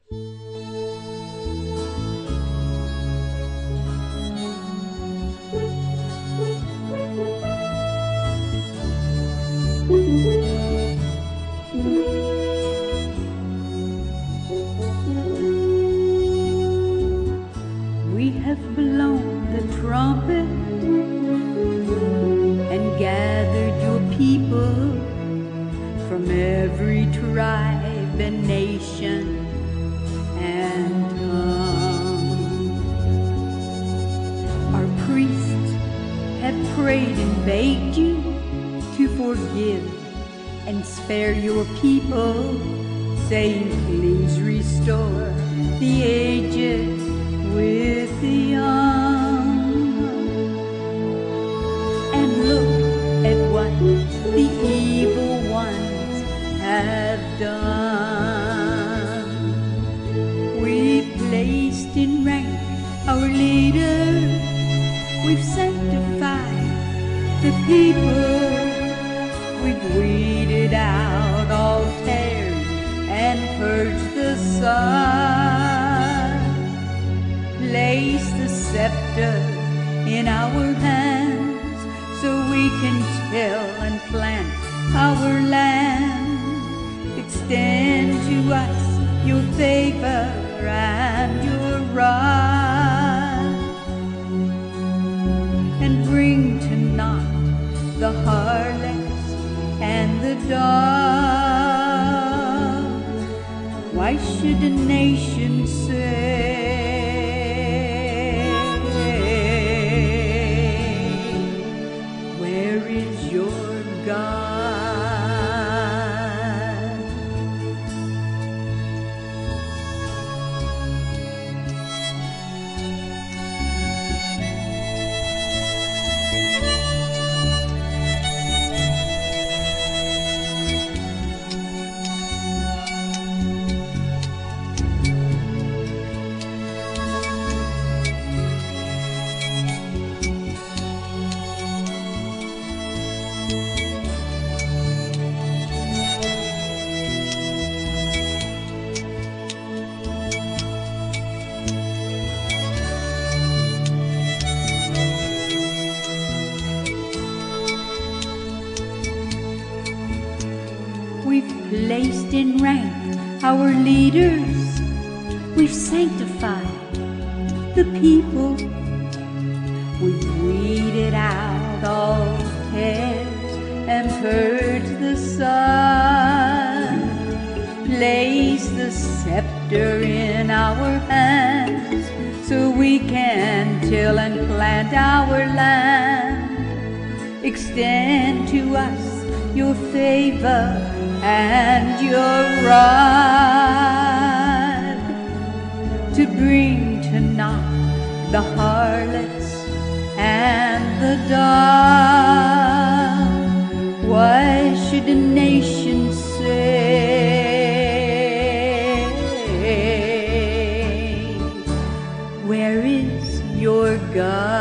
We have blown the trumpet and gathered your people from every tribe and nation and tongue. Our priests have prayed and begged you to forgive and spare your people, saying, please restore the aged with the young. And look at what the evil ones have done. We've placed in rank our leaders, we've sanctified the people, we've weeded out all tares and purged the sun. Place the scepter in our hands so we can till and plant our land. Extend to us your favor and your rod, and bring to naught the harlots and the dogs. Why should a nation say, where is your God? We've placed in rank our leaders, we've sanctified the people, we've weeded out all tares and purged the sun. Place the scepter in our hands so we can till and plant our land. Extend to us your favor and your rod, to bring to naught the harlots and the dog. Why should a nation say, where is your God?